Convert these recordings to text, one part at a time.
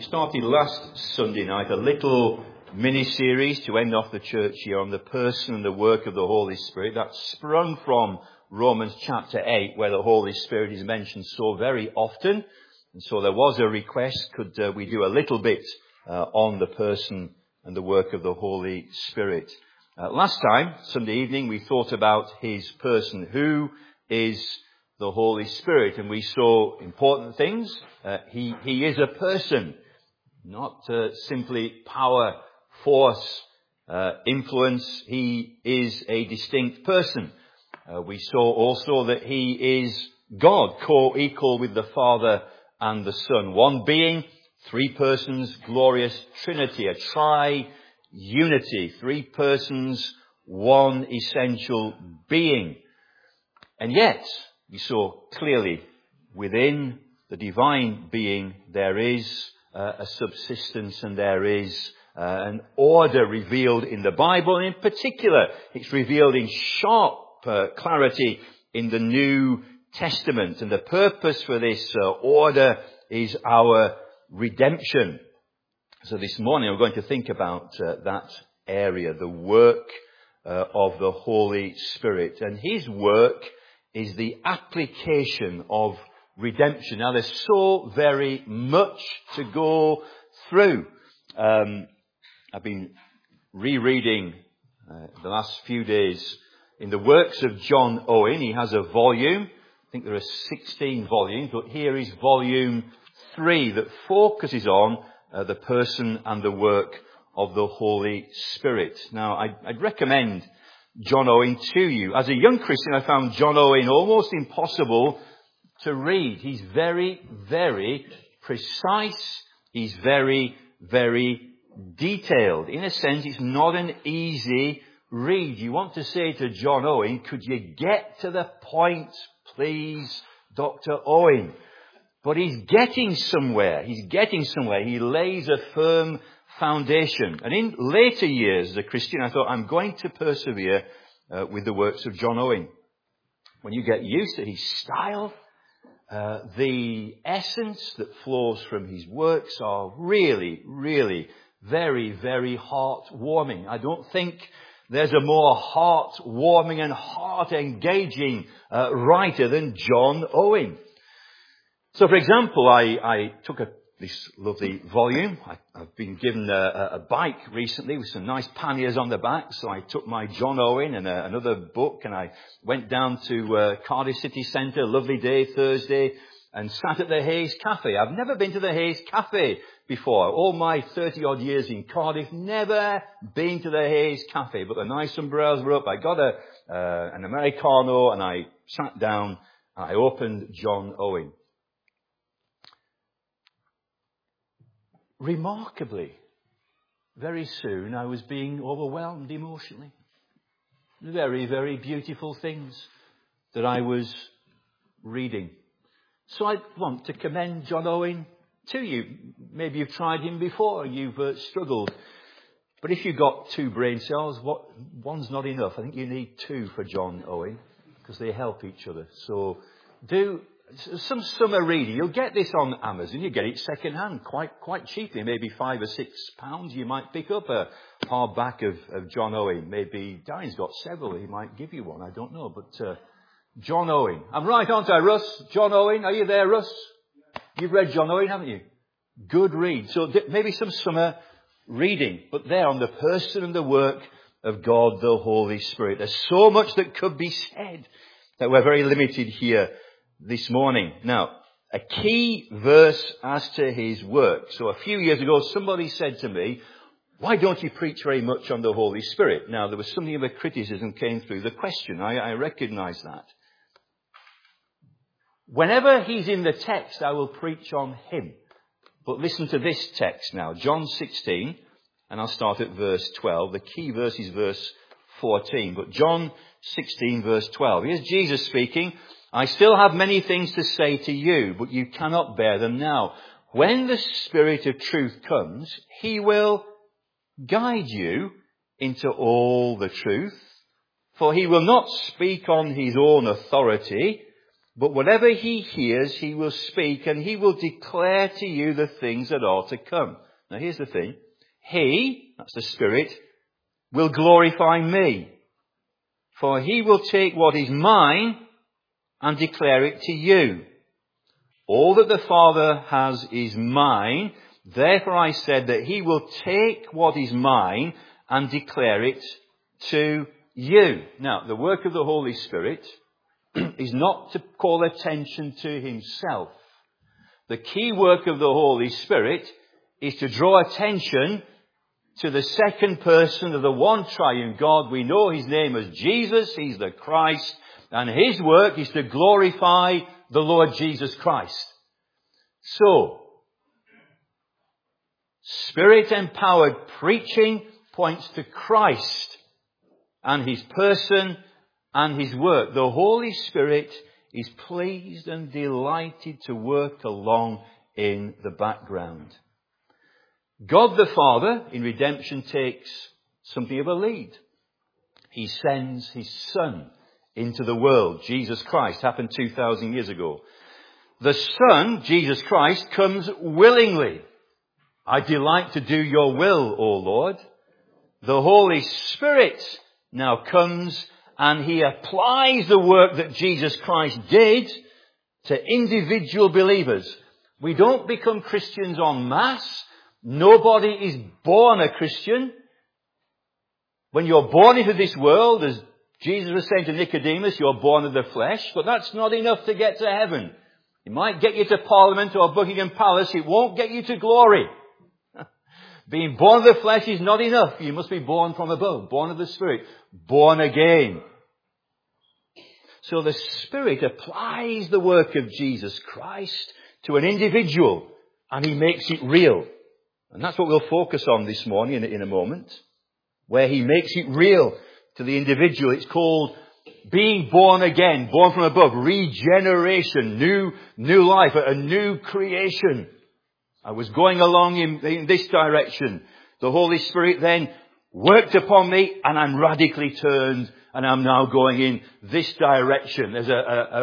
started last Sunday night a little mini-series to end off the church year on the person and the work of the Holy Spirit that sprung from Romans chapter 8, where the Holy Spirit is mentioned so very often. And so there was a request, could we do a little bit on the person and the work of the Holy Spirit. Last time, Sunday evening, we thought about his person. Who is the Holy Spirit? And we saw important things. He is a person, not simply power, force, influence. He is a distinct person. We saw also that he is God, co-equal with the Father and the Son. One being, three persons, glorious Trinity, a tri-unity, three persons, one essential being. And yet, we saw clearly within the divine being there is a subsistence and there is an order revealed in the Bible. And in particular, it's revealed in sharp clarity in the New Testament. And the purpose for this order is our redemption. So this morning we're going to think about that area, the work of the Holy Spirit. And his work is the application of redemption. Now there's so very much to go through. I've been rereading the last few days in the works of John Owen. He has a volume. I think there are 16 volumes, but here is volume 3 that focuses on the person and the work of the Holy Spirit. Now, I'd recommend John Owen to you. As a young Christian, I found John Owen almost impossible to read. He's very, very precise. He's very, very detailed. In a sense, it's not an easy read. You want to say to John Owen, could you get to the point, please, Dr. Owen? But he's getting somewhere. He's getting somewhere. He lays a firm foundation. And in later years as a Christian, I thought, I'm going to persevere with the works of John Owen. When you get used to his style, the essence that flows from his works are really, really very, very heart-warming. I don't think there's a more heart-warming and heart-engaging writer than John Owen. So, for example, I took this lovely volume. I've been given a bike recently with some nice panniers on the back. So I took my John Owen and another book and I went down to Cardiff City Centre, lovely day, Thursday, and sat at the Hayes Cafe. I've never been to the Hayes Cafe before. All my 30-odd years in Cardiff, never been to the Hayes Cafe. But the nice umbrellas were up. I got an Americano and I sat down. I opened John Owen. Remarkably, very soon I was being overwhelmed emotionally. Very, very beautiful things that I was reading. So I want to commend John Owen to you. Maybe you've tried him before and you've struggled. But if you've got 2 brain cells, one's not enough. I think you need 2 for John Owen because they help each other. So do some summer reading. You'll get this on Amazon. You get it second hand quite cheaply. Maybe £5 or £6. You might pick up a hardback of John Owen. Maybe Darren's got several. He might give you one. I don't know. But John Owen. I'm right, aren't I, Russ? John Owen. Are you there, Russ? You've read John Owen, haven't you? Good read. So maybe some summer reading. But there on the person and the work of God, the Holy Spirit. There's so much that could be said that we're very limited here this morning. Now, a key verse as to his work. So a few years ago, somebody said to me, why don't you preach very much on the Holy Spirit? Now, there was something of a criticism came through the question. I recognize that. Whenever he's in the text, I will preach on him. But listen to this text now. John 16, and I'll start at verse 12. The key verse is verse 14. But John 16, verse 12. Here's Jesus speaking. I still have many things to say to you, but you cannot bear them now. When the Spirit of truth comes, he will guide you into all the truth. For he will not speak on his own authority, But whatever he hears, he will speak, and he will declare to you the things that are to come. Now here's the thing. He, that's the Spirit, will glorify me. For he will take what is mine and declare it to you. All that the Father has is mine. Therefore I said that he will take what is mine and declare it to you. Now, the work of the Holy Spirit is not to call attention to himself. The key work of the Holy Spirit is to draw attention to the second person of the one triune God. We know his name as Jesus. He's the Christ. And his work is to glorify the Lord Jesus Christ. So, Spirit-empowered preaching points to Christ and his person and his work. The Holy Spirit is pleased and delighted to work along in the background. God the Father in redemption takes something of a lead. He sends his Son into the world. Jesus Christ happened 2,000 years ago. The Son, Jesus Christ, comes willingly. I delight to do your will, O Lord. The Holy Spirit now comes and he applies the work that Jesus Christ did to individual believers. We don't become Christians en masse. Nobody is born a Christian. When you're born into this world, as Jesus was saying to Nicodemus, you're born of the flesh, but that's not enough to get to heaven. It might get you to Parliament or Buckingham Palace. It won't get you to glory. Being born of the flesh is not enough. You must be born from above, born of the Spirit, born again. So the Spirit applies the work of Jesus Christ to an individual and he makes it real. And that's what we'll focus on this morning in a moment, where he makes it real to the individual. It's called being born again, born from above, regeneration, new life, a new creation. I was going along in this direction. The Holy Spirit then worked upon me and I'm radically turned and I'm now going in this direction. There's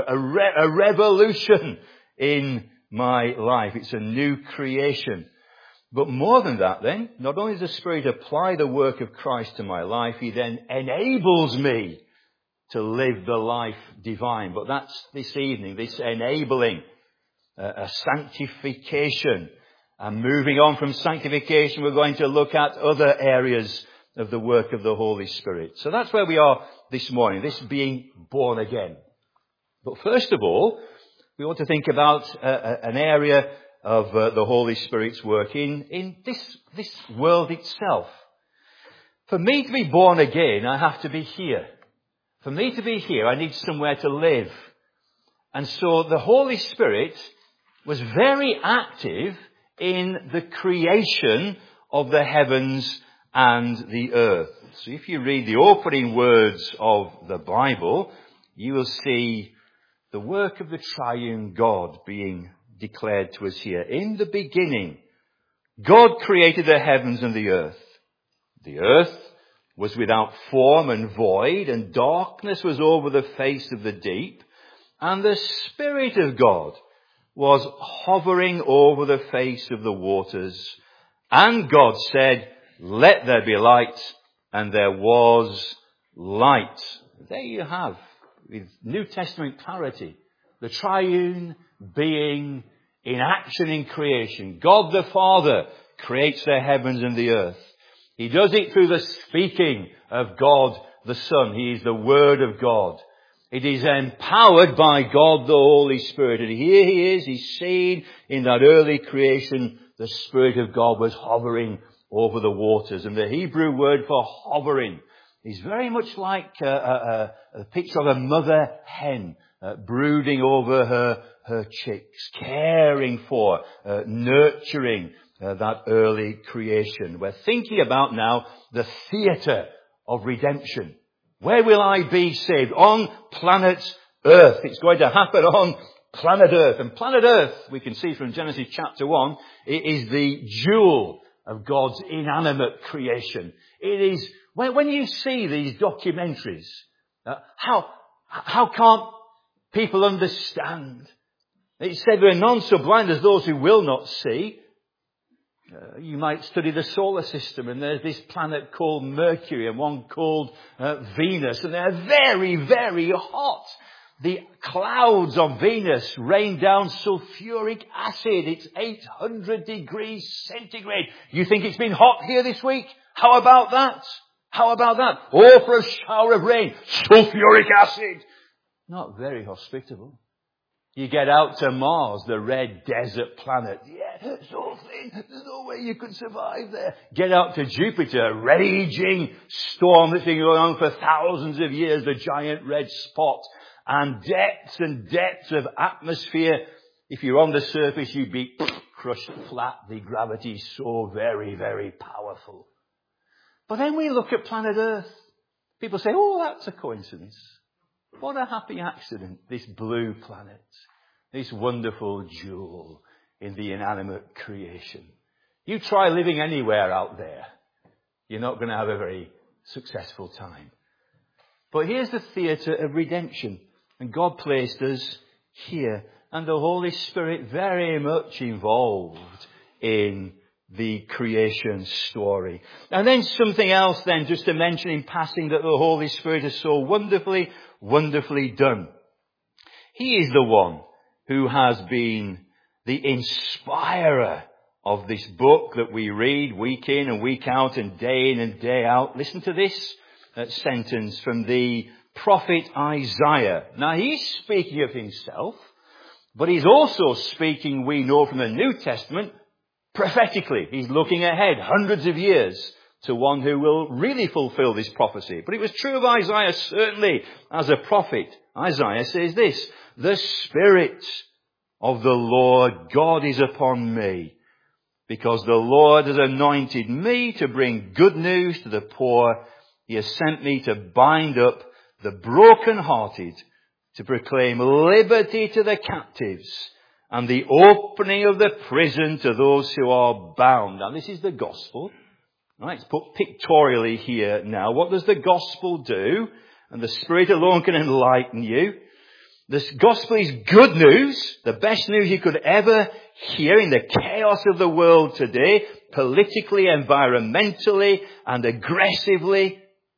a revolution in my life. It's a new creation. But more than that then, not only does the Spirit apply the work of Christ to my life, he then enables me to live the life divine. But that's this evening, this enabling, a sanctification. And moving on from sanctification, we're going to look at other areas of the work of the Holy Spirit. So that's where we are this morning, this being born again. But first of all, we want to think about an area of the Holy Spirit's work in this world itself. For me to be born again, I have to be here. For me to be here, I need somewhere to live. And so the Holy Spirit was very active in the creation of the heavens and the earth. So if you read the opening words of the Bible, you will see the work of the triune God being declared to us here. In the beginning, God created the heavens and the earth. The earth was without form and void, and darkness was over the face of the deep, and the Spirit of God was hovering over the face of the waters. And God said, let there be light, and there was light. There you have, with New Testament clarity, the triune being in action in creation. God the Father creates the heavens and the earth. He does it through the speaking of God the Son. He is the Word of God. It is empowered by God the Holy Spirit. And here he is, he's seen in that early creation, the Spirit of God was hovering over the waters. And the Hebrew word for hovering is very much like a picture of a mother hen brooding over her chicks, caring for, nurturing that early creation. We're thinking about now the theatre of redemption. Where will I be saved? On planet Earth. It's going to happen on planet Earth. And planet Earth, we can see from Genesis chapter 1, it is the jewel of God's inanimate creation. It is, when you see these documentaries, how can't People understand. It's said we're none so blind as those who will not see. You might study the solar system, and there's this planet called Mercury and one called Venus, and they're very, very hot. The clouds on Venus rain down sulfuric acid. It's 800 degrees centigrade. You think it's been hot here this week? How about that? How about that? Oh, for a shower of rain. Sulfuric acid. Not very hospitable. You get out to Mars, the red desert planet. Yeah, so thin. There's no way you could survive there. Get out to Jupiter, a raging storm that's been going on for thousands of years, the giant red spot. And depths of atmosphere. If you're on the surface, you'd be crushed flat. The gravity's so very, very powerful. But then we look at planet Earth. People say, oh, that's a coincidence. What a happy accident, this blue planet, this wonderful jewel in the inanimate creation. You try living anywhere out there, you're not going to have a very successful time. But here's the theatre of redemption, and God placed us here, and the Holy Spirit very much involved in the creation story. And then something else then, just to mention in passing, that the Holy Spirit has so wonderfully done. He is the one who has been the inspirer of this book that we read week in and week out and day in and day out. Listen to this sentence from the prophet Isaiah. Now he's speaking of himself, but he's also speaking, we know from the New Testament, prophetically. He's looking ahead hundreds of years to one who will really fulfill this prophecy. But it was true of Isaiah certainly as a prophet. Isaiah says this, the Spirit of the Lord God is upon me, because the Lord has anointed me to bring good news to the poor. He has sent me to bind up the brokenhearted, to proclaim liberty to the captives, and the opening of the prison to those who are bound. Now this is the gospel. Right, it's put pictorially here now. What does the gospel do? And the Spirit alone can enlighten you. This gospel is good news, the best news you could ever hear in the chaos of the world today, politically, environmentally, and aggressively.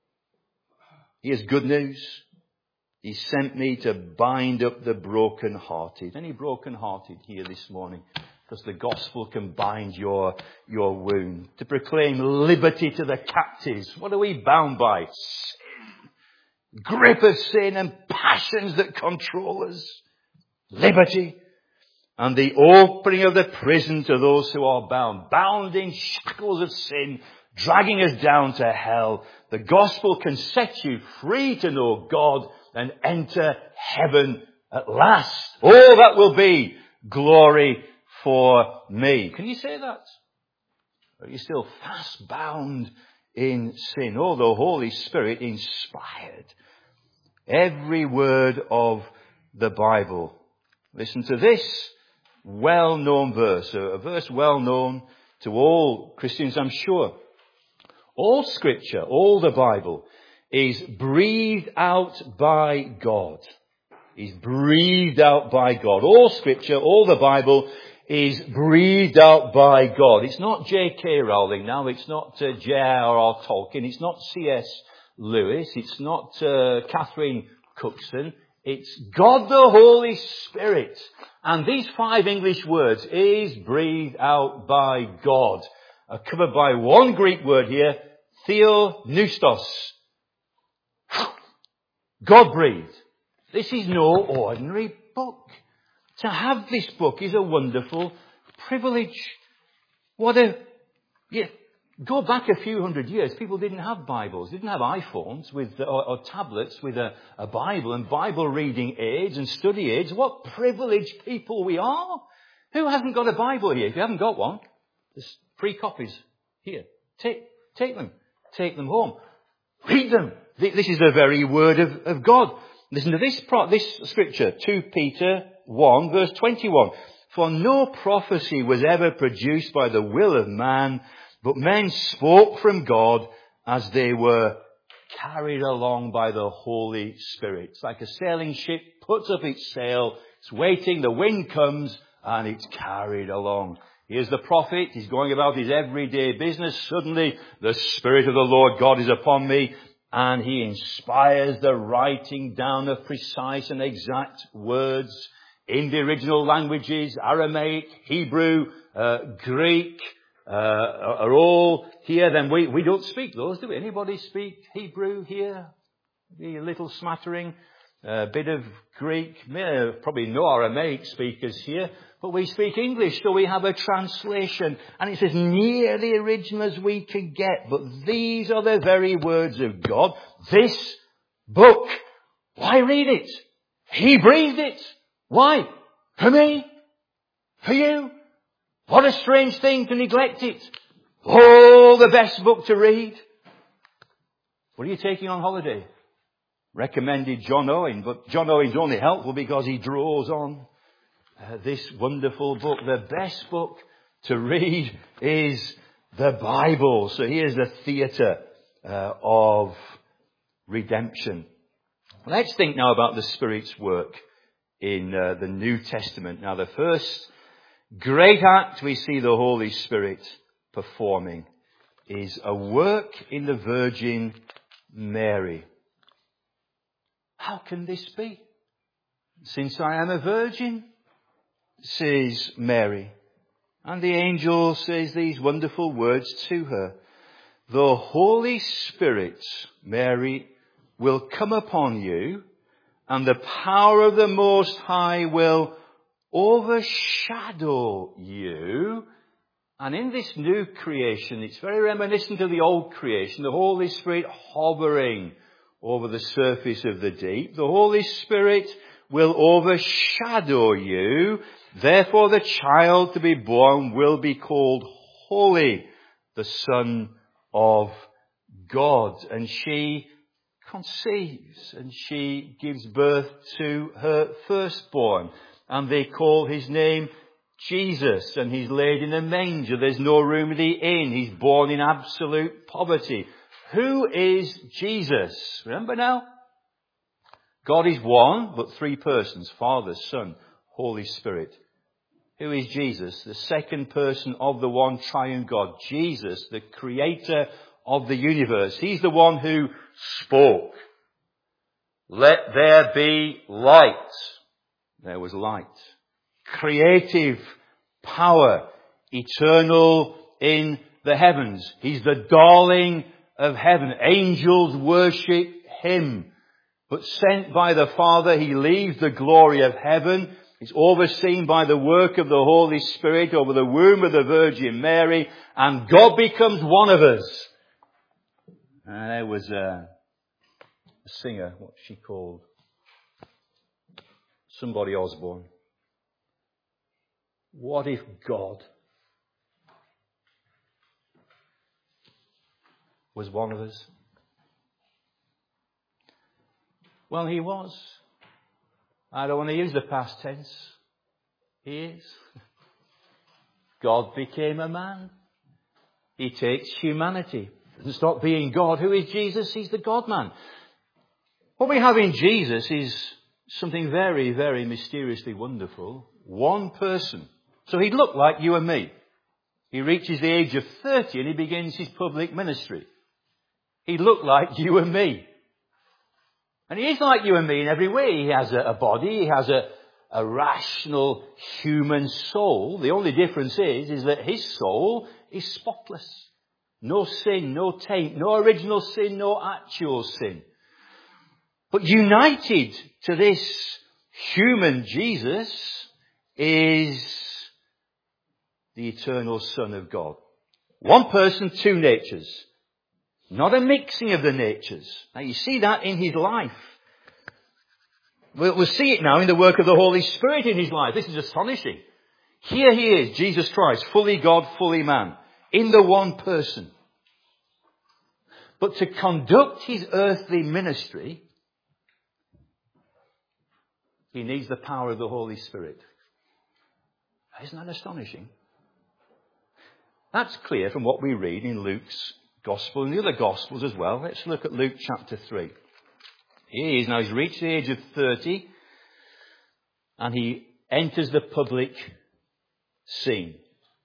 Here's good news. He sent me to bind up the brokenhearted. Any brokenhearted here this morning? Because the gospel can bind your wound. To proclaim liberty to the captives. What are we bound by? Sin. Grip of sin and passions that control us. Liberty. And the opening of the prison to those who are bound. Bound in shackles of sin, dragging us down to hell. The gospel can set you free to know God and enter heaven at last. Oh, that will be glory for me. Can you say that? Are you still fast bound in sin? Oh, the Holy Spirit inspired every word of the Bible. Listen to this well-known verse, a verse well-known to all Christians, I'm sure. All Scripture, all the Bible, is breathed out by God. Is breathed out by God. All Scripture, all the Bible is breathed out by God. It's not J.K. Rowling now. It's not J.R.R. Tolkien. It's not C.S. Lewis. It's not Catherine Cookson. It's God the Holy Spirit. And these 5 English words, is breathed out by God, are covered by one Greek word here, theopneustos. God breathed. This is no ordinary book. To have this book is a wonderful privilege. Go back a few hundred years, people didn't have Bibles, didn't have iPhones or tablets with a Bible and Bible reading aids and study aids. What privileged people we are. Who hasn't got a Bible here? If you haven't got one, there's free copies here. Take them. Take them home. Read them. This is the very word of God. Listen to this scripture, 2 Peter 1 verse 21. For no prophecy was ever produced by the will of man, but men spoke from God as they were carried along by the Holy Spirit. It's like a sailing ship puts up its sail, it's waiting, the wind comes, and it's carried along. Here's the prophet, he's going about his everyday business. Suddenly, the Spirit of the Lord God is upon me, and he inspires the writing down of precise and exact words in the original languages. Aramaic, Hebrew, Greek, are all here. Then we don't speak those, do we? Anybody speak Hebrew here? Maybe a little smattering, a bit of Greek, probably no Aramaic speakers here, but we speak English, so we have a translation, and it's as near the original as we can get. But these are the very words of God. This book, why read it? He breathed it. Why? For me? For you? What a strange thing to neglect it. Oh, the best book to read. What are you taking on holiday? Recommended John Owen, but John Owen's only helpful because he draws on this wonderful book. The best book to read is the Bible. So here's the theatre of redemption. Let's think now about the Spirit's work in the New Testament. Now, the first great act we see the Holy Spirit performing is a work in the Virgin Mary. How can this be? Since I am a virgin, says Mary. And the angel says these wonderful words to her. The Holy Spirit, Mary, will come upon you, and the power of the Most High will overshadow you. And in this new creation, it's very reminiscent of the old creation, the Holy Spirit hovering over the surface of the deep. The Holy Spirit will overshadow you. Therefore, the child to be born will be called Holy, the Son of God. And she conceives, and she gives birth to her firstborn. And they call his name Jesus, and he's laid in a manger. There's no room in the inn. He's born in absolute poverty. Who is Jesus? Remember now? God is one, but three persons. Father, Son, Holy Spirit. Who is Jesus? The second person of the one triune God. Jesus, the creator of the universe. He's the one who spoke. Let there be light. There was light. Creative power. Eternal in the heavens. He's the darling of heaven. Angels worship him. But sent by the Father, he leaves the glory of heaven. He's overseen by the work of the Holy Spirit over the womb of the Virgin Mary. And God becomes one of us. And there was a singer, what's she called? Somebody Osborne. What if God was one of us? Well, he was. I don't want to use the past tense. He is. God became a man. He takes humanity. Doesn't stop being God. Who is Jesus? He's the God-man. What we have in Jesus is something very, very mysteriously wonderful. One person. So he'd look like you and me. He reaches the age of 30 and he begins his public ministry. He'd look like you and me. And he is like you and me in every way. He has a body. He has a rational human soul. The only difference is that his soul is spotless. No sin, no taint, no original sin, no actual sin. But united to this human Jesus is the eternal Son of God. One person, two natures. Not a mixing of the natures. Now you see that in his life. We'll see it now in the work of the Holy Spirit in his life. This is astonishing. Here he is, Jesus Christ, fully God, fully man, in the one person. But to conduct his earthly ministry, he needs the power of the Holy Spirit. Isn't that astonishing? That's clear from what we read in Luke's gospel and the other gospels as well. Let's look at Luke chapter 3. Here he is now. He's reached the age of 30 and he enters the public scene.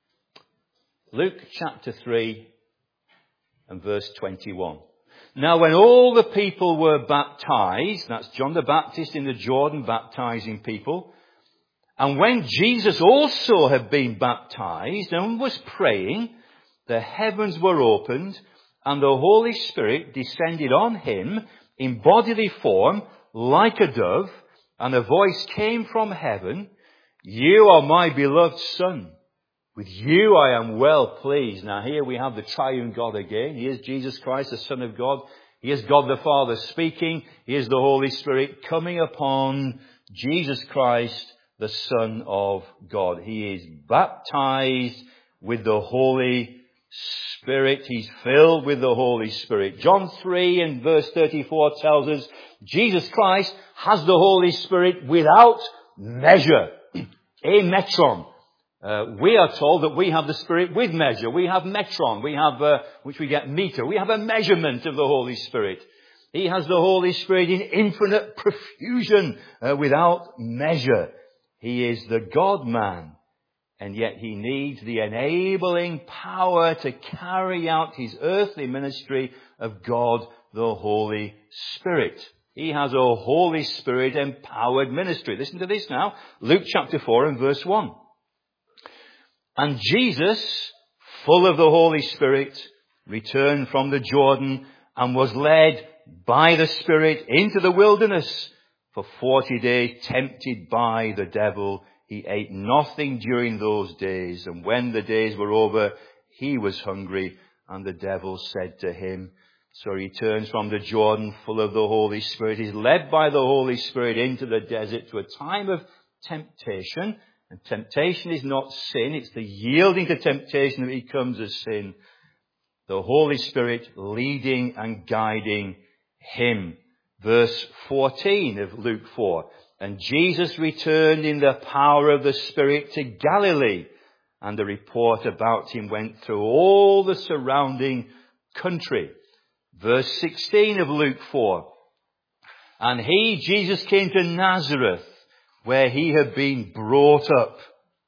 Luke chapter 3 and verse 21. Now when all the people were baptized, that's John the Baptist in the Jordan baptizing people, and when Jesus also had been baptized and was praying, the heavens were opened and the Holy Spirit descended on him in bodily form like a dove, and a voice came from heaven, "You are my beloved Son. With you I am well pleased." Now here we have the triune God again. He is Jesus Christ, the Son of God. He is God the Father speaking. He is the Holy Spirit coming upon Jesus Christ, the Son of God. He is baptized with the Holy Spirit. He's filled with the Holy Spirit. John 3 and verse 34 tells us Jesus Christ has the Holy Spirit without measure. A metron. We are told that we have the Spirit with measure. We have metron. We have, which we get meter. We have a measurement of the Holy Spirit. He has the Holy Spirit in infinite profusion, without measure. He is the God-man. And yet he needs the enabling power to carry out his earthly ministry of God, the Holy Spirit. He has a Holy Spirit empowered ministry. Listen to this now. Luke chapter 4 and verse 1. And Jesus, full of the Holy Spirit, returned from the Jordan and was led by the Spirit into the wilderness for 40 days, tempted by the devil. He ate nothing during those days, and when the days were over, he was hungry, and the devil said to him. So he returns from the Jordan full of the Holy Spirit. He's led by the Holy Spirit into the desert to a time of temptation. And temptation is not sin. It's the yielding to temptation that becomes a sin. The Holy Spirit leading and guiding him. Verse 14 of Luke 4. And Jesus returned in the power of the Spirit to Galilee. And the report about him went through all the surrounding country. Verse 16 of Luke 4. And he, Jesus, came to Nazareth, where he had been brought up.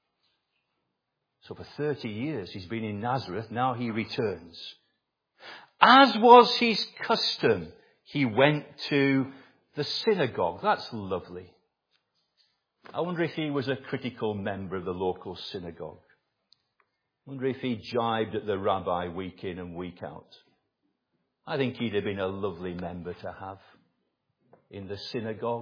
So for 30 years he's been in Nazareth. Now he returns. As was his custom, he went to the synagogue. That's lovely. I wonder if he was a critical member of the local synagogue. I wonder if he jibed at the rabbi week in and week out. I think he'd have been a lovely member to have in the synagogue.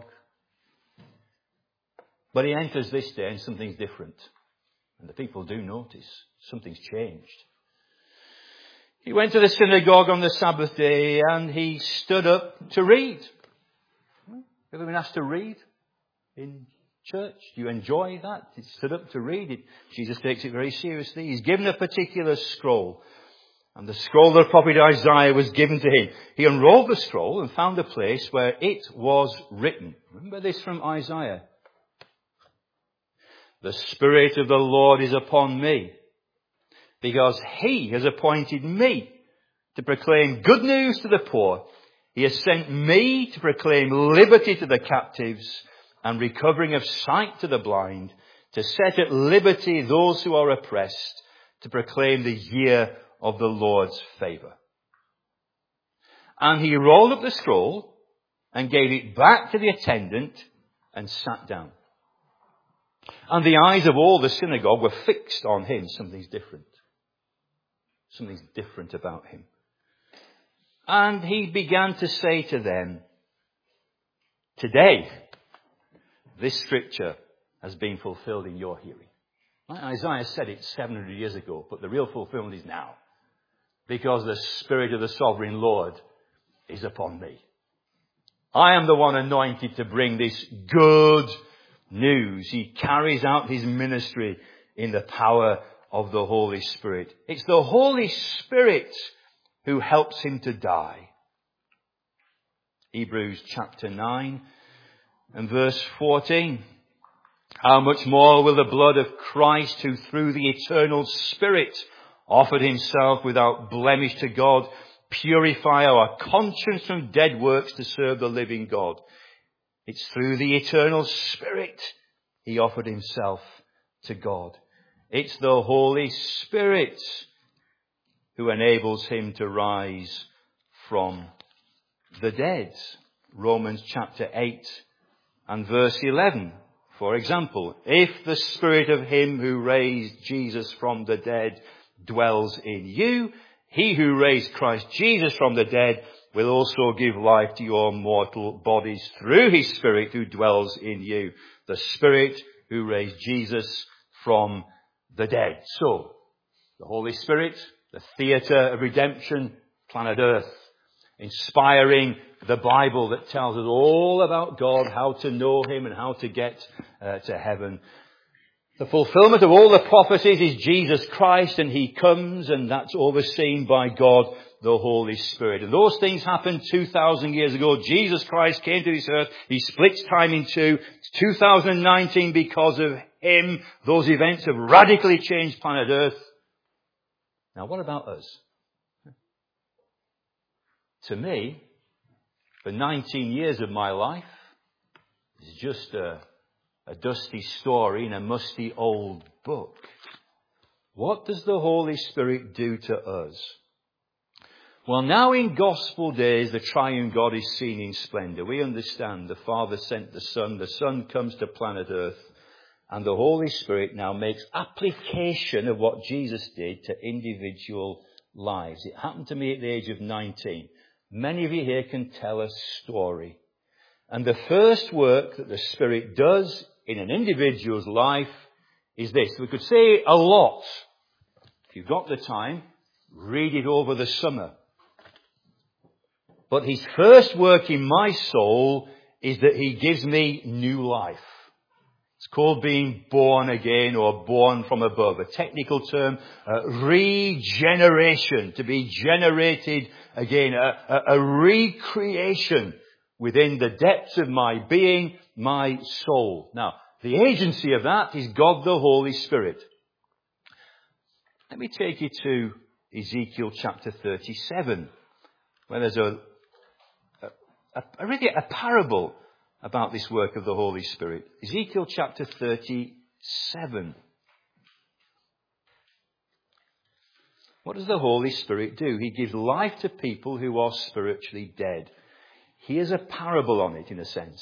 But he enters this day and something's different. And the people do notice something's changed. He went to the synagogue on the Sabbath day and he stood up to read. Ever been asked to read in church? Do you enjoy that? He stood up to read it. Jesus takes it very seriously. He's given a particular scroll. And the scroll of the prophet Isaiah was given to him. He unrolled the scroll and found a place where it was written. Remember this from Isaiah. The Spirit of the Lord is upon me, because he has appointed me to proclaim good news to the poor. He has sent me to proclaim liberty to the captives and recovering of sight to the blind, to set at liberty those who are oppressed, to proclaim the year of the Lord's favour. And he rolled up the scroll and gave it back to the attendant and sat down. And the eyes of all the synagogue were fixed on him. Something's different. Something's different about him. And he began to say to them, today, this scripture has been fulfilled in your hearing. Isaiah said it 700 years ago, but the real fulfillment is now. Because the Spirit of the Sovereign Lord is upon me. I am the one anointed to bring this good news. He carries out his ministry in the power of the Holy Spirit. It's the Holy Spirit who helps him to die. Hebrews chapter 9 and verse 14. How much more will the blood of Christ, who through the eternal Spirit offered himself without blemish to God, purify our conscience from dead works to serve the living God. It's through the eternal Spirit he offered himself to God. It's the Holy Spirit who enables him to rise from the dead. Romans chapter 8 and verse 11. For example, if the Spirit of him who raised Jesus from the dead dwells in you, he who raised Christ Jesus from the dead will also give life to your mortal bodies through his Spirit who dwells in you. The Spirit who raised Jesus from the dead. So, the Holy Spirit, the theatre of redemption, planet Earth, inspiring the Bible that tells us all about God, how to know him and how to get to heaven. The fulfillment of all the prophecies is Jesus Christ, and he comes, and that's overseen by God, the Holy Spirit. And those things happened 2,000 years ago. Jesus Christ came to this earth. He splits time in two. It's 2019 because of him. Those events have radically changed planet Earth. Now, what about us? To me, the 19 years of my life is just a dusty story in a musty old book. What does the Holy Spirit do to us? Well, now in gospel days, the triune God is seen in splendor. We understand the Father sent the Son comes to planet Earth, and the Holy Spirit now makes application of what Jesus did to individual lives. It happened to me at the age of 19. Many of you here can tell a story. And the first work that the Spirit does in an individual's life is this. We could say a lot. If you've got the time, read it over the summer. But his first work in my soul is that he gives me new life. It's called being born again or born from above. A technical term, regeneration, to be generated again, a recreation within the depths of my being, my soul. Now, the agency of that is God the Holy Spirit. Let me take you to Ezekiel chapter 37, where there's a parable about this work of the Holy Spirit. Ezekiel chapter 37. What does the Holy Spirit do? He gives life to people who are spiritually dead. Here's a parable on it, in a sense.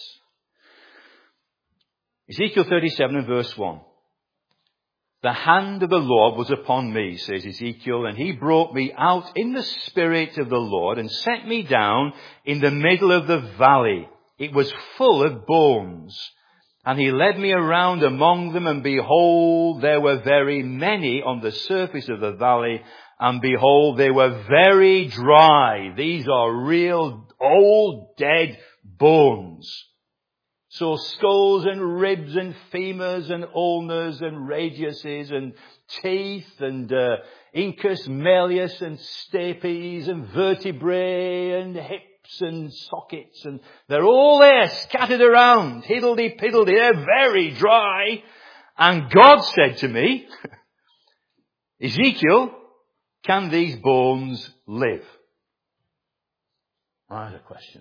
Ezekiel 37 and verse 1. The hand of the Lord was upon me, says Ezekiel, and he brought me out in the Spirit of the Lord and set me down in the middle of the valley. It was full of bones. And he led me around among them, and behold, there were very many on the surface of the valley, and behold, they were very dry. These are real old dead bones. So skulls and ribs and femurs and ulnars and radiuses and teeth and incus, malleus and stapes and vertebrae and hips and sockets, and they're all there scattered around, hiddledy-piddledy, they're very dry. And God said to me, Ezekiel, can these bones live? I have a question.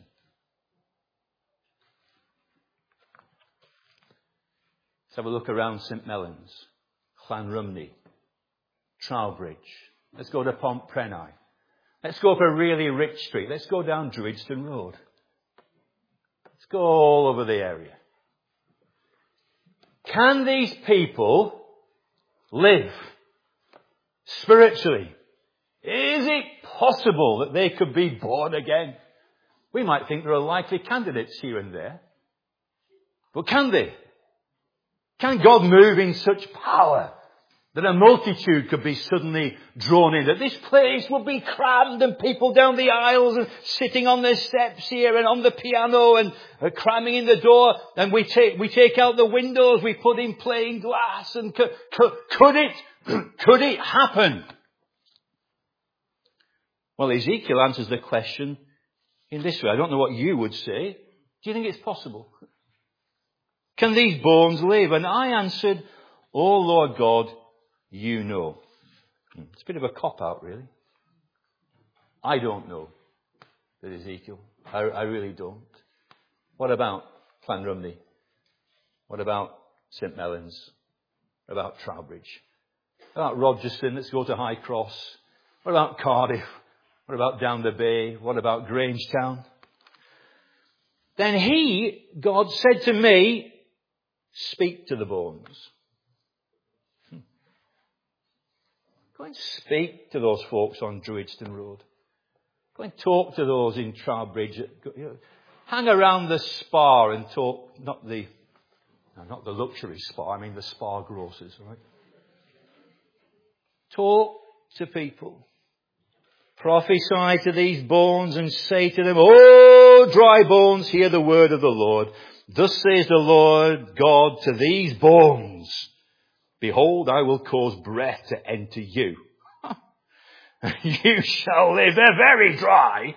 Let's have a look around St Mellons, Llanrumney, Trowbridge. Let's go to Pontprenai. Let's go up a really rich street. Let's go down Druidston Road. Let's go all over the area. Can these people live spiritually? Is it possible that they could be born again? We might think there are likely candidates here and there. But can they? Can God move in such power that a multitude could be suddenly drawn in? That this place would be crammed and people down the aisles and sitting on the steps here and on the piano and cramming in the door. And we take out the windows, we put in plain glass. And could it happen? Well, Ezekiel answers the question in this way. I don't know what you would say. Do you think it's possible? Can these bones live? And I answered, oh Lord God, you know. It's a bit of a cop-out, really. I don't know that Ezekiel. I really don't. What about Clanrumney? What about St Mellons? What about Trowbridge? What about Rogerson? Let's go to High Cross. What about Cardiff? What about down the bay? What about Grangetown? Then God said to me, speak to the bones. Go and speak to those folks on Druidston Road. Go and talk to those in Trowbridge. Hang around the spa and talk, not the luxury spa, I mean the spa grocers, right? Talk to people. Prophesy to these bones and say to them, "O dry bones, hear the word of the Lord. Thus says the Lord God to these bones, behold, I will cause breath to enter you. You shall live." They're very dry.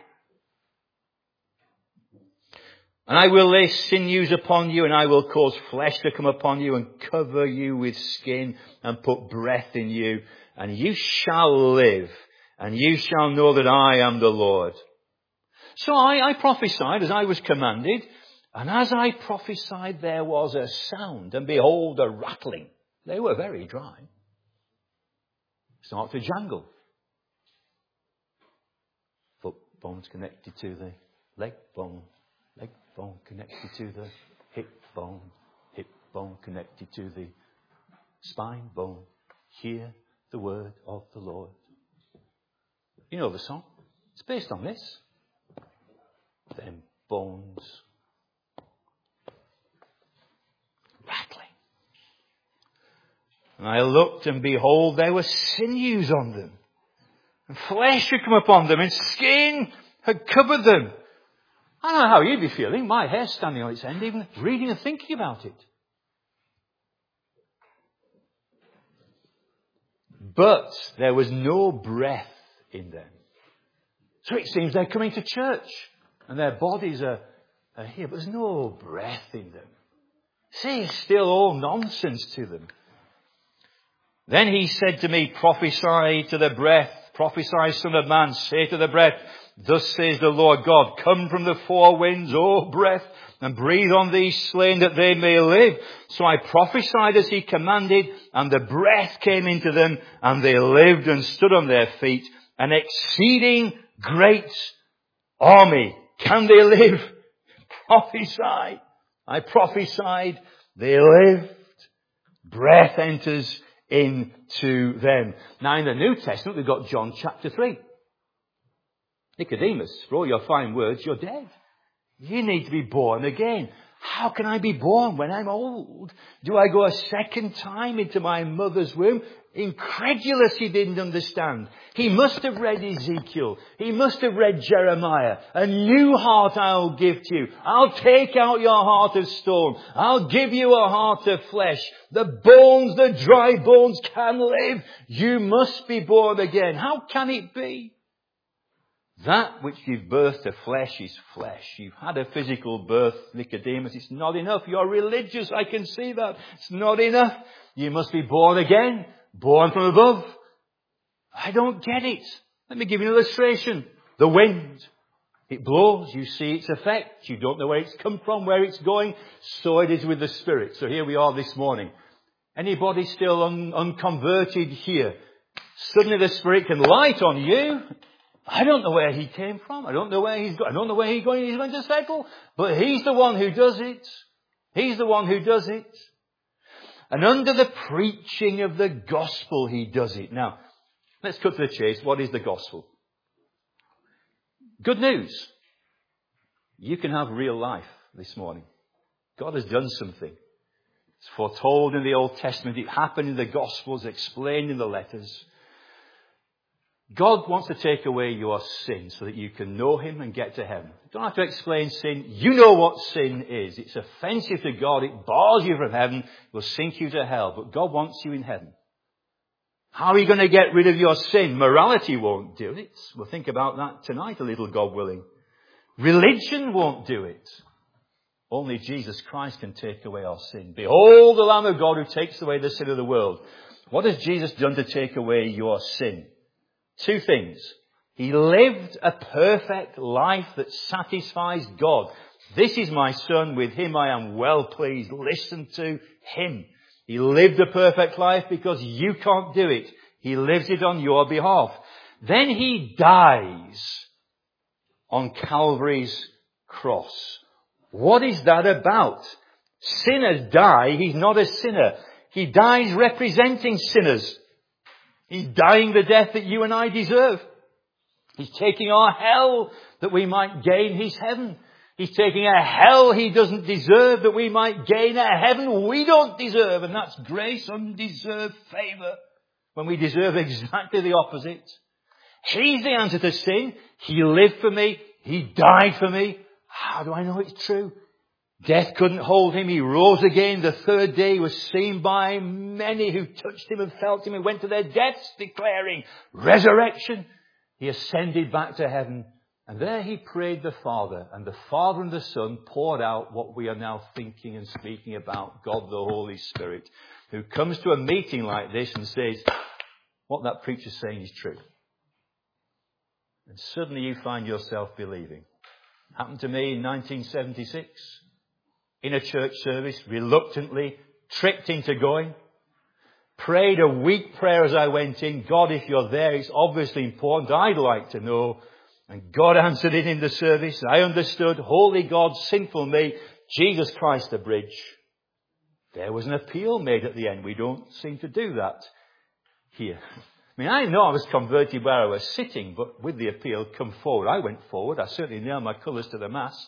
"And I will lay sinews upon you, and I will cause flesh to come upon you, and cover you with skin, and put breath in you. And you shall live, and you shall know that I am the Lord." So I prophesied as I was commanded, and as I prophesied there was a sound, and behold, a rattling. They were very dry. Start to jangle. Foot bones connected to the leg bone connected to the hip bone connected to the spine bone. Hear the word of the Lord. You know the song. It's based on this. Them bones rattling. And I looked, and behold, there were sinews on them. And flesh had come upon them, and skin had covered them. I don't know how you'd be feeling. My hair's standing on its end, even reading and thinking about it. But there was no breath in them. So it seems they're coming to church, and their bodies are here, but there's no breath in them. See, it's still all nonsense to them. Then he said to me, "Prophesy to the breath. Prophesy, son of man, say to the breath, thus says the Lord God, come from the four winds, O breath, and breathe on these slain that they may live." So I prophesied as he commanded, and the breath came into them, and they lived and stood on their feet, an exceeding great army. Can they live? Prophesy. I prophesied, they lived. Breath enters into them. Now in the New Testament we've got John chapter 3. Nicodemus, for all your fine words, you're dead. You need to be born again. How can I be born when I'm old? Do I go a second time into my mother's womb? Incredulous, he didn't understand. He must have read Ezekiel. He must have read Jeremiah. "A new heart I'll give to you. I'll take out your heart of stone. I'll give you a heart of flesh. The bones, the dry bones can live. You must be born again." How can it be? That which gives birth to flesh is flesh. You've had a physical birth, Nicodemus. It's not enough. You're religious. I can see that. It's not enough. You must be born again. Born from above. I don't get it. Let me give you an illustration. The wind. It blows. You see its effect. You don't know where it's come from, where it's going. So it is with the Spirit. So here we are this morning. Anybody still unconverted here? Suddenly the Spirit can light on you. I don't know where he came from. I don't know where he's going. I don't know where he's going to settle. But he's the one who does it. He's the one who does it. And under the preaching of the gospel, he does it. Now, let's cut to the chase. What is the gospel? Good news. You can have real life this morning. God has done something. It's foretold in the Old Testament. It happened in the Gospels, explained in the letters. God wants to take away your sin so that you can know him and get to heaven. You don't have to explain sin. You know what sin is. It's offensive to God. It bars you from heaven. It will sink you to hell. But God wants you in heaven. How are you going to get rid of your sin? Morality won't do it. We'll think about that tonight a little, God willing. Religion won't do it. Only Jesus Christ can take away our sin. Behold the Lamb of God who takes away the sin of the world. What has Jesus done to take away your sin? Two things. He lived a perfect life that satisfies God. This is my son, with him I am well pleased. Listen to him. He lived a perfect life because you can't do it. He lives it on your behalf. Then he dies on Calvary's cross. What is that about? Sinners die. He's not a sinner. He dies representing sinners. He's dying the death that you and I deserve. He's taking our hell that we might gain his heaven. He's taking a hell he doesn't deserve that we might gain a heaven we don't deserve. And that's grace, undeserved favour, when we deserve exactly the opposite. He's the answer to sin. He lived for me. He died for me. How do I know it's true? Death couldn't hold him. He rose again. The third day he was seen by many who touched him and felt him and went to their deaths declaring resurrection. He ascended back to heaven, and there he prayed the Father, and the Father and the Son poured out what we are now thinking and speaking about, God the Holy Spirit, who comes to a meeting like this and says, what that preacher's saying is true. And suddenly you find yourself believing. Happened to me in 1976, in a church service, reluctantly, tricked into going. Prayed a weak prayer as I went in. God, if you're there, it's obviously important. I'd like to know. And God answered it in the service. I understood. Holy God, sinful me, Jesus Christ the bridge. There was an appeal made at the end. We don't seem to do that here. I mean, I know I was converted where I was sitting, but with the appeal, come forward. I went forward. I certainly nailed my colours to the mast.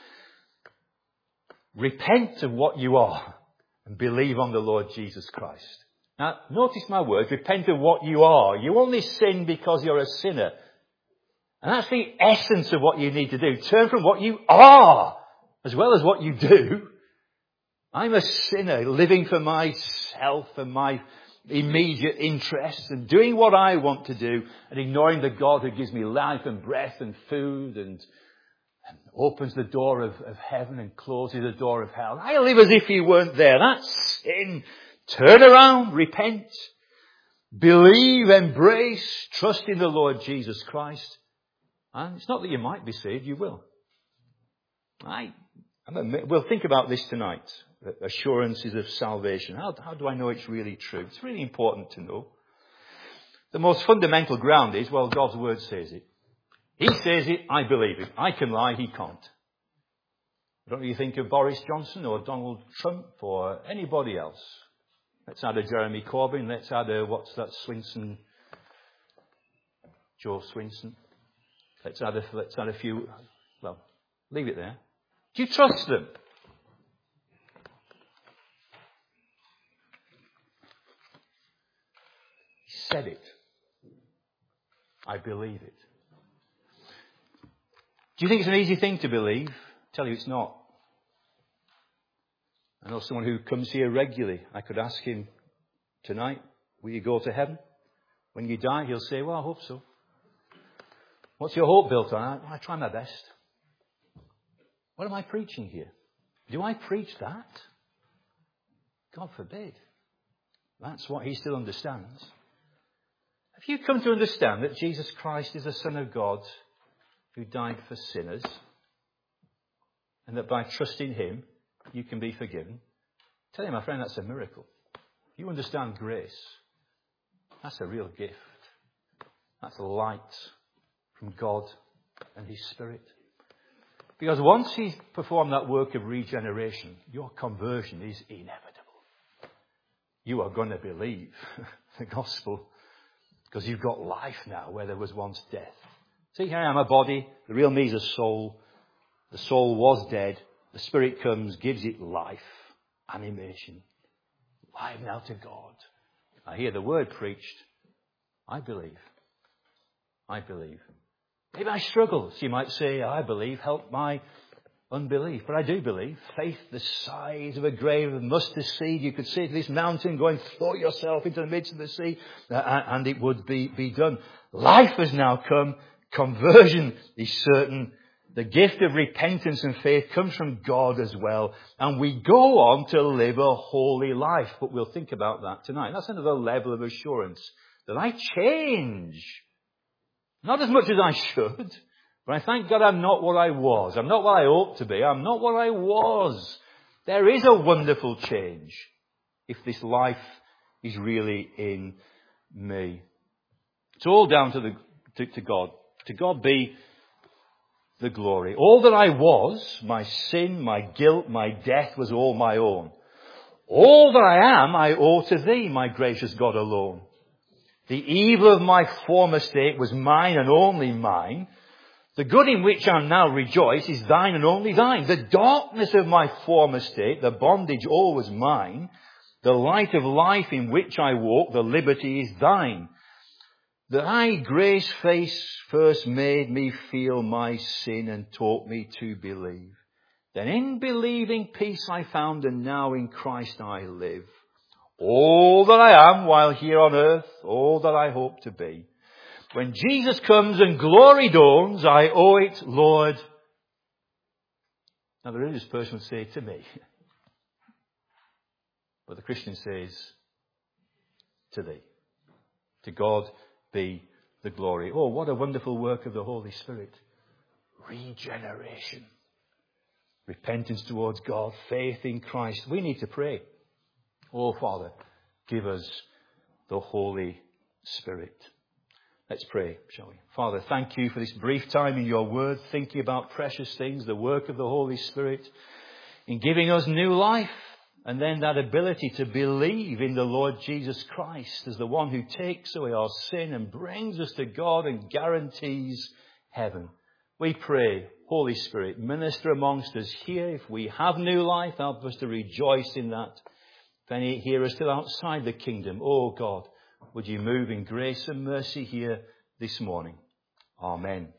Repent of what you are and believe on the Lord Jesus Christ. Now, notice my words. Repent of what you are. You only sin because you're a sinner. And that's the essence of what you need to do. Turn from what you are as well as what you do. I'm a sinner living for myself and my immediate interests and doing what I want to do and ignoring the God who gives me life and breath and food and opens the door of heaven and closes the door of hell. I live as if he weren't there. That's sin. Turn around, repent, believe, embrace, trust in the Lord Jesus Christ. And it's not that you might be saved, you will. We'll think about this tonight. Assurances of salvation. How do I know it's really true? It's really important to know. The most fundamental ground is, well, God's word says it. He says it, I believe it. I can lie, he can't. Don't you think of Boris Johnson or Donald Trump or anybody else? Let's add a Jeremy Corbyn. Let's add a, what's that, Swinson? Joe Swinson. Let's add a few. Well, leave it there. Do you trust them? He said it. I believe it. Do you think it's an easy thing to believe? I tell you it's not. I know someone who comes here regularly. I could ask him tonight, will you go to heaven? When you die, he'll say, well, I hope so. What's your hope built on? I try my best. What am I preaching here? Do I preach that? God forbid. That's what he still understands. Have you come to understand that Jesus Christ is the Son of God who died for sinners, and that by trusting him, you can be forgiven? Tell you, my friend, that's a miracle. If you understand grace, that's a real gift. That's light from God and his Spirit. Because once he's performed that work of regeneration, your conversion is inevitable. You are going to believe the gospel because you've got life now where there was once death. See, here I am, a body. The real me is a soul. The soul was dead. The Spirit comes, gives it life, animation. Life now to God. I hear the word preached. I believe. I believe. Maybe I struggle. So you might say, I believe, help my unbelief. But I do believe. Faith the size of a grain of mustard seed. You could say to this mountain, go and throw yourself into the midst of the sea, and it would be done. Life has now come. Conversion is certain. The gift of repentance and faith comes from God as well. And we go on to live a holy life. But we'll think about that tonight. That's another level of assurance. That I change. Not as much as I should. But I thank God I'm not what I was. I'm not what I ought to be. I'm not what I was. There is a wonderful change. If this life is really in me. It's all down to God. To God be the glory. All that I was, my sin, my guilt, my death was all my own. All that I am, I owe to thee, my gracious God alone. The evil of my former state was mine and only mine. The good in which I now rejoice is thine and only thine. The darkness of my former state, the bondage all was mine. The light of life in which I walk, the liberty is thine. Thy grace face first made me feel my sin and taught me to believe. Then in believing peace I found, and now in Christ I live. All that I am while here on earth, all that I hope to be. When Jesus comes and glory dawns, I owe it, Lord. Now the religious person would say to me. But the Christian says to thee. To God be the glory. Oh, what a wonderful work of the Holy Spirit. Regeneration. Repentance towards God. Faith in Christ. We need to pray. Oh, Father, give us the Holy Spirit. Let's pray, shall we? Father, thank you for this brief time in your word, thinking about precious things, the work of the Holy Spirit in giving us new life. And then that ability to believe in the Lord Jesus Christ as the one who takes away our sin and brings us to God and guarantees heaven. We pray, Holy Spirit, minister amongst us here. If we have new life, help us to rejoice in that. If any here are still outside the kingdom, oh God, would you move in grace and mercy here this morning? Amen.